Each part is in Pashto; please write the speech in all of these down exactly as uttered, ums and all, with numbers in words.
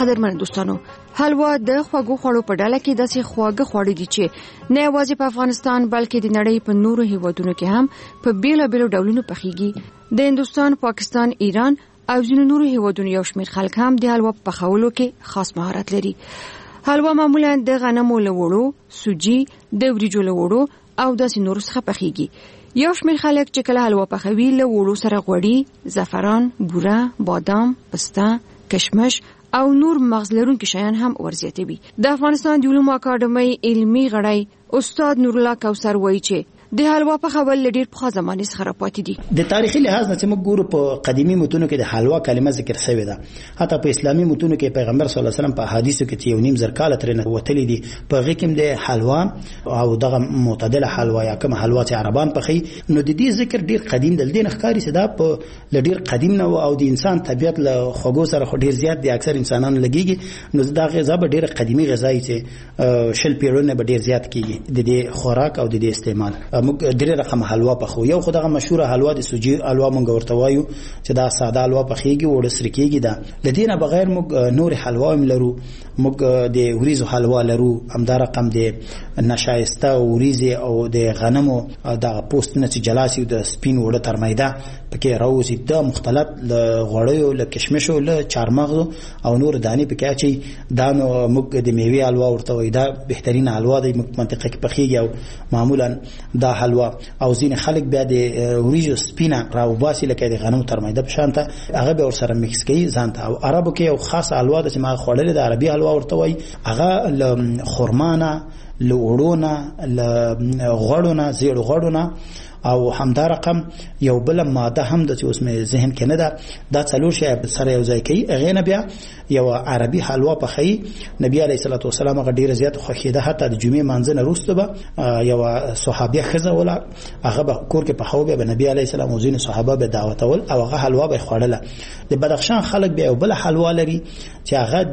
قدرمن دوستانو، حلوا د خوږو خوړو په ډله کې داسې خواږه خواړه دي چې نه یوازې په افغانستان بلکې د نړۍ په نورو هیوادونو کې هم په بیلابیلو ډولونو پخېږي. د هندوستان، پاکستان، ایران او ځینو نورو هیوادونو یو شمېر خلک هم د حلوا په پخولو کې خاص مهارت لري. حلوا معمولا د غنمو له وړو، سوجي، د وریجو له وړو او داسې نورو څخه پخېږي. یو شمېر خلک چې کله حلوا پخوي له وړو سره غوړي، زعفران، بوره، بادام، پسته، کشمش او نور مغز لرونکي شیان هم ورزیاتوي. د افغانستان د علومو اکاډمۍ علمي غړی استاد نور الله کوثر وایي چې د حلوا پخول له ډېر پخوا زمانې څخه راپاتې دي. د تاریخي لحاظ نه چې موږ ګورو په قدیمي متونو کې د حلوا کلمه ذکر شوې ده. حتی په اسلامي متونو کې پیغمبر صلی الله علیه وسلم په حدیثو کې چې یو نیم زر کاله ترې نه وتلي دي، په هغې کې هم د حلوا او دغه معتدله حلوا یا کومه حلوا چې عربان پخوي، نو د دې ذکر ډېر قدیم دی. له دې نه ښکاري چې دا په له ډېر قدیم نه او د انسان طبیعت له خوږو سره خو ډېر زیات دی، اکثر انسانانو لګېږي. نو دا غذا به ډېره قدیمي غذا چې شل پیړونه به ډېر زیات کېږي د دې خوراک او د دې استعمال. موږ ډېر رقم حلوا پخو. یو خدغه مشهور حلوا د سوجي حلوا مونږ ورته وایو چې دا ساده حلوا پخېږي، وړه سره کېږي. دا لدینه بغیر موږ نور حلوا هم لرو. موږ د وریځو حلوا لرو، همدا رقم د نشایسته وریځې او د غنمو د پوستونه چې جلا شي د سپین وړه تر میده پکې راوځي. دا مختلف له غوړیو، له کشمشو، له چارمغزو او نور دانې پکې اچي. دا نو موږ د میوې حلوا ورته وایو. دا بهترین حلوا د منطقه کې پخېږي او معمولا دا حلوا او ځینې خلک بیا د وریجو سپینه راوباسي لکه د غنمو تر میده په شان ته، هغه به ورسره میکس کوي ځان ته. او عربو کې یو خاص حلوا ده چې ما خوړلې د عربي حلوا ورته وایي. هغه له خرما نه، له وړو نه، له غوړو نه، زیړو غوړو نه او همدا رقم یو بل ماده هم د چې اوس مې ذهن کې نه ده، دا څلور شی سره یو ځای کوي. هغې نه بیا یو عربي حلوا پخوي. نبی علیه الصلاة والسلام هغه ډېره زیاته خوښېده. حتی د جمعې مانځه نه وروسته به یوه صحابیه ښځه وله، هغه به کور کې پخوه، بیا به نبي علیه السلام او ځینې صحابه به دعوتول او هغه حلوا به یې خوړله. د بدخشان خلک بیا یو بله حلوا لري چې هغه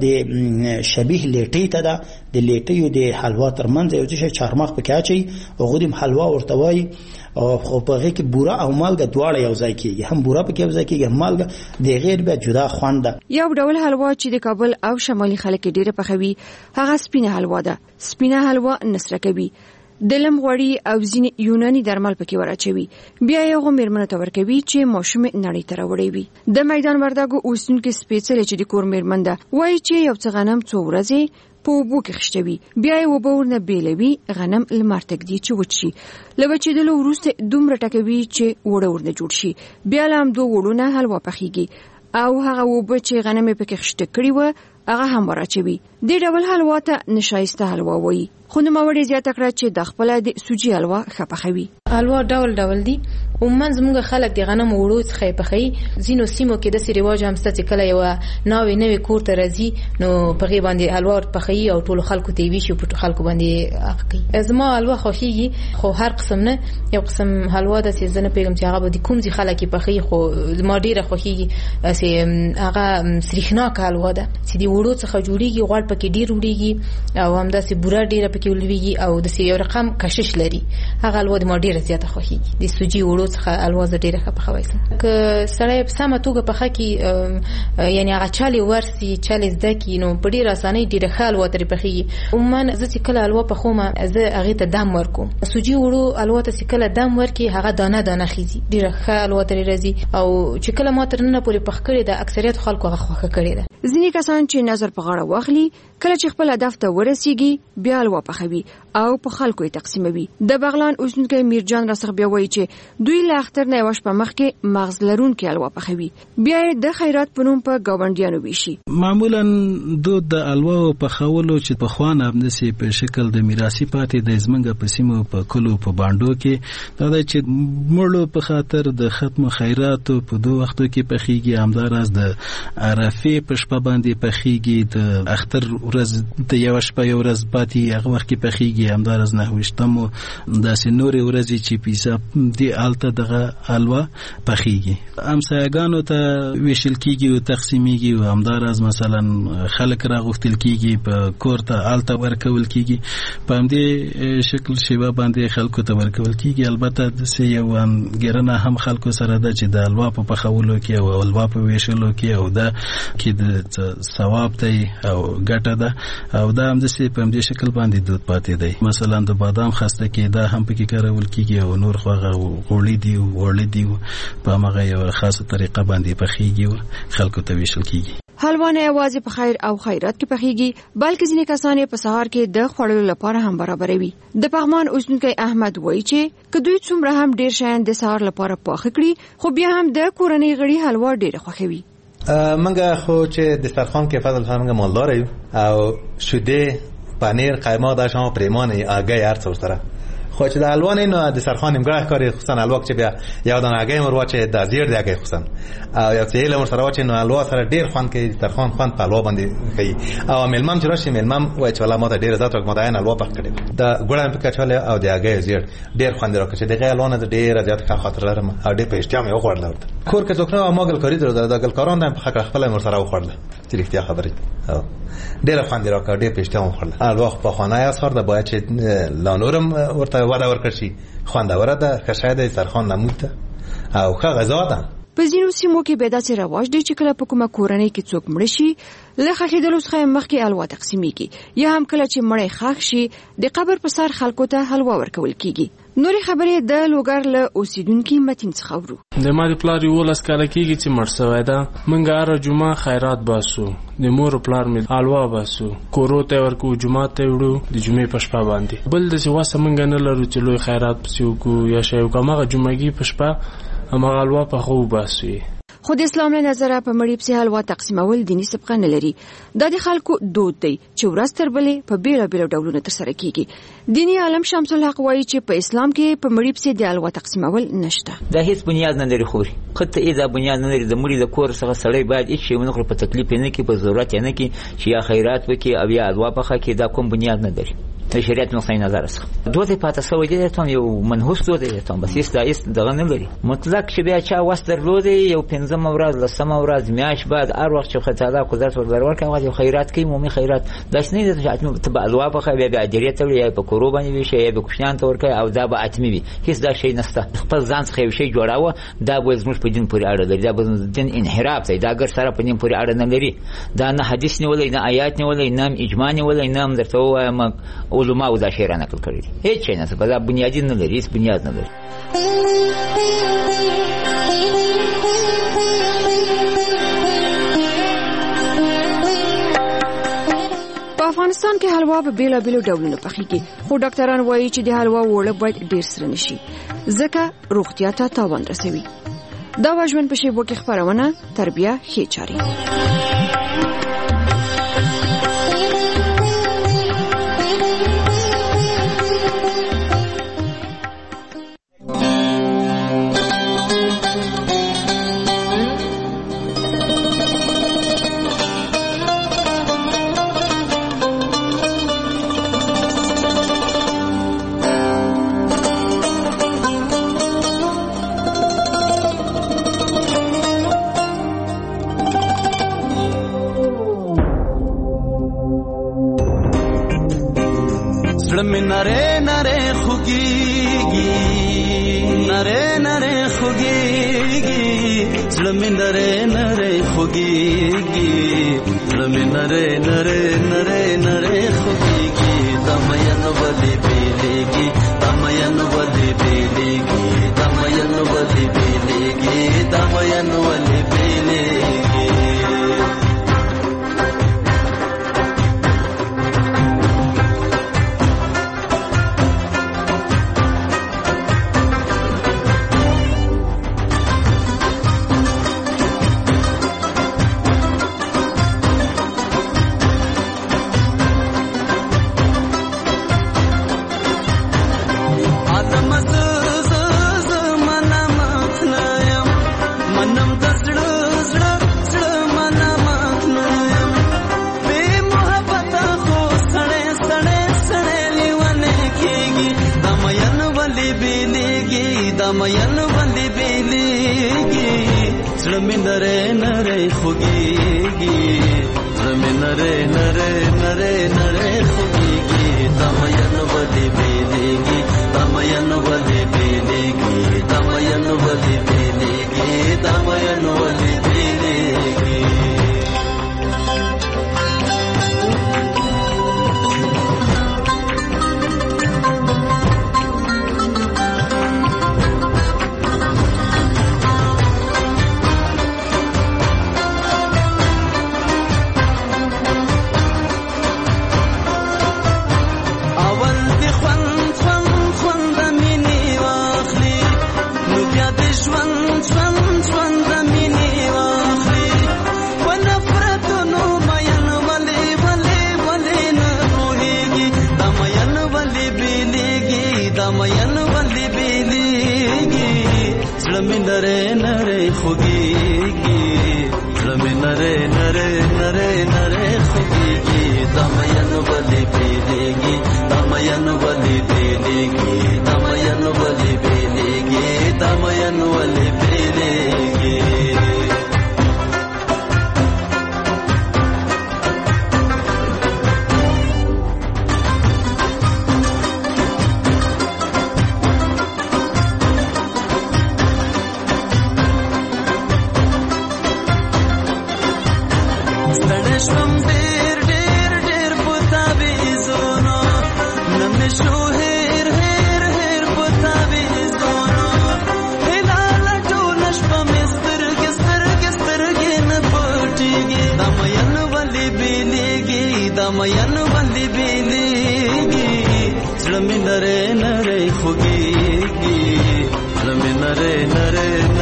د شبیه لیټۍ ته ده. د لیټیو د حلوا تر منځ یو څه شی چارمغز پکې اچوي، هغوی هم حلوا ورته وایي. او خو په هغې کې بوره او مالګه دواړه یو ځای کېږي، هم بوره پکې یو ځای کېږي، هم مالګه. د غیر بیا جدا خوند ده. یو ډول حلوا چې د کابل او شمالي خلک ډېره پخوي هغه سپینه حلوا ده. سپینه حلوا نسره کوي، د لم غوړي او ځینې یوناني درمل پکې ور اچوي. بیا یې هغو مېرمنو ته ورکوي چې ماشوم نړۍ ته راوړی وي. د میدان وردګو اوسېدونکې سپېڅلې چې د کور مېرمن ده وایي چې یو څه غنم څو ورځې په اوبو کې خښتوي، بیا یې اوبه ورنه بیلوي، غنم لمر ته ږدي چې وچ شي. له وچېدلو وروسته دومره ټکوي چې وړه ورنه جوړ شي. بیا له همدو وړو نه حلوا پخېږي او هغه اوبه چې غنم یې پکې خښته کړي وه هغه هم ور اچوي. دې ډول حلوا ته نشایسته حلوا وایي. خو نوموړې زیاته کړه چې د خپله د سوجي حلوا ښه پخوي. حلوا ډول ډول دي. عموما زموږ خلک د غنمو وړو څخه یې پخوي. ځینو سیمو کې داسې رواج هم شته چې کله یوه ناوې نوې کور ته راځي نو په هغې باندې حلوا پخوي او ټولو خلکو ته یې ویشي او په خلکو باندې حق کوي. زما حلوا خوښېږي، خو هر قسم نه. یو قسم حلوا ده چې زه نه پوهېږم چې هغه به د کوم ځای خلک یې پخوي، خو زما ډېره خوښېږي. چې هغه سریښناکه حلوا ده چې د وړو څخه جوړېږي، غوړ پکې ډېر وړېږي او همداسې بوره ډېره پکې ولوېږي او داسې یو رقم کشش لري. هغه حلوا د ما ډېره زیاته خوښېږي. د سوجي وړو څخه حلوا زه ډېره ښه پخوی سم. که سړی په سمه توګه پخه کړي، یعنې هغه چل یې ورسي، چل یې زده کړي، نو په ډېره اسانۍ ډېره ښه حلوا ترې پخېږي. عموما زه چې کله حلوا پخوم زه هغې ته دم ورکوم. سوجي وړو حلوا ته چې کله دم ورکړي هغه دانه دانه خیزي، ډېره ښه حلوا ترې راځي. او چې کله ما تر ننه پورې پخ کړې ده اکثریت خلکو هغه خوښه کړې ده. ځینې کسان چې نظر په غاړه واخلي کله چې خپل هدف ته ورسیږي بیا حلوا پخوي او په خلکو یې تقسیموي. د بغلان اوسېدونکی میرجان راڅخه بیا وایي چې دوی له اختر نه یوه شپه مخکې مغز لرونکې حلوا پخوي، بیا یې د خیرات په نوم په ګاونډیانو ویشي. معمولا دود د حلواو پخولو چې پخوا نه همداسې په شکل د میراثي پاتې د زمونږ په سیمو په کلو په بانډو کې دا دی چې مړو په خاطر د ختم خیراتو په دو وختو کې پخېږي. همداراز د عرفې په شپه باندې پخېږي، د اختر ورځ د یوه شپه یو ورځ پاتې هغه وخت کې پخېږي. کیږي همدارس نه وشتمو داسې نورې ورځې چې پیسه دی الته دغه حلوا پخیږي همسایګانو ته ویشل کیږي او تقسیمیږي او همدارس مثلا خلک راغوښتل کیږي په کور ته الته ورکول کیږي په همدې شکل شیبه باندې خلکو ته ورکول کیږي. البته د یو ګرنه هم خلکو سره ده چې د حلوا په پخولو کې او حلوا په ویشلو کې او دا کې د ثواب دی او ګټه ده او دا هم د سي په همدې شکل باندې دود پاتې دی. مثلا د بادام خسته کې دا هم پکې کارول کیږي او نور خوغه غوړي دی او وړل دی په هغه یو خاصه طریقه باندې پخیږي او خلکو ته ویشل کیږي. حلوا نه یوازې په خیر او خیرات کې پخیږي بلکې ځینې کسان په سهار کې د خوړلو لپاره هم برابروي. د پغمان اوسنکی احمد وایي چې کدوې څومره هم ډیر شیان د سهار لپاره پاخه کړي خو بیا هم د کورنۍ غړي حلوا ډیر خوښوي. منګه خو چې دسترخوان کې فضل خان منګه مالدار یو او شوده پنیر قیمه دا شما پریمانه اگه هر څور سره خو چې د الوان نو د سرخان امګه کاری خصوصا الوک چې بیا یو دان اگه مر واچې د زیر دی اگه خصوصا او یو څه له سره واچې نو الوا سره ډیر خوان کې سرخان خوان په الوا باندې کوي او ملمم چې راشي ملمم وای چې ولا ماته ډیر زات ورک ماته الوا پخ کړي دا ګړم په کچاله او د اگه زیر ډیر خوان درو چې دغه الوان د ډیر زیات کا خاطر لرم او ډیر پېشتیا مې وخوړل کور کې څوک نه ماګل کاری درو د ګل کاران د خپل خپل مر سره وخوړل چې رښتیا خبرې او ډیر خوان درو کا ډیر پېشتیا وخوړل الوا په خانه یا سر د باید چې لانورم ورته ودا ورکړ شي خواندوره ده که شاید سرخان نمود او که غذا ده. په ځینو سیمو کې به داسې رواج دی چې کله په کومه کورنۍ کې څوک مړ شي له ښخېدلو څخه مخکې حلوا تقسیمیږي یا هم کله چې مړی ښخ شي د قبر په سر خلکو ته حلوا ورکول کیږي. نورې خبرې د لوګر له اوسیدونکو متین څخه ورو. د ما د پلار یو لاس کاله کیږي چې مړ شوی ده منګه هر جمعه خیرات باسو د مور پلار مې حلوا باسو کورو ته ورکو جمعه ته وړو د جمعې په شپه باندې بل د واسه منګه نه لرو چې لوی خیرات پسیو کو یا شی او کومه جمعګي په شپه هغه حلوا په خو باسي. خو د اسلام له نظره په مړی پسې حلوا تقسیمول دیني سبقه نه لري. دا د خلکو دود دی چې ورځ تر بلې په بیل بیل ډولونو تر سره کیږي. دیني عالم شمس الحق وایي چې په اسلام کې په مړی پسې د حلوا تقسیمول نشته. دا هیڅ بنیاد نه لري خوري خته ای دا بنیاد نه لري د مړی د کور څخه سړی باید هیڅ شی ونه په تکلیف نه کې په ضرورت نه کې چې یا خیرات وکي او یا حلوا پخه کې دا کوم بنیاد نه لري. د شریعت نقطه نظر څخه دوه پاتې سوی دي ته یو منحوس دوه دي ته بس است است دغه نه لري مطلق چې بیا چا وس درلودي یو پنځم ورځ لسم ورځ میاش بعد هر وخت چې خدای قدرت ورور کوي او خیرات کوي مومي خیرات داس نه دي چې ته الوا په خبي بیا اجریه ته یا په کورو باندې وي شي به کوشنان ته ورکه او دا به اتمی وي هیڅ دا شی نسته خپل ځان څخه یو شی جوړاوه دا به زموږ په دین پورې اړه لري دا به دین انحراف دی دا ګر سره په دین پورې اړه نه لري دا نه حدیث نه ولې نه آیات نه ولې نه اجماع نه ولې نه درته وایم علماء او دا شی نقل کړی دي هیڅ شي نه څه په بنیادی نه لري هیڅ بنیاد نه لري. په افغانستان کې حلوا په بیلا بیلو ډولونو پخیږي خو ډاکټران وایي چې د حلوا وړه باید ډیر سره نشي ځکه روغتیا ته تاوان رسوي. دا واژوند په شیبو کې خبرونه تربیه ښې چاري. نره نره خوگیگی نره نره خوگیگی زلمی نره نره خوگیگی زلمی نره نره نره نره خوگیگی دمین ولی بیلیگی دمین ولی بیلیگی دمین ولی بیلیگی دمین ولی بیلیگی دمین ولی بیلیگی زلمی نره نره خوگیگی زلمی نره نره نره نره خوگیگی دمین ولی بیلیگی دمین ولی بیلیگی دمین ولی بیلیگی دمین ولی بیلیگی नरे नरे खुगीगी ज़मी नरे नरे नरे नरे खुगीगी दमयन वली बेलेगी दमयन वली बेलेगी दमयन वली बेलेगी दमयन वली बेलेगी दमयन वली बेलेगी ज़मी नरे नरे खुगीगी ज़मी नरे नरे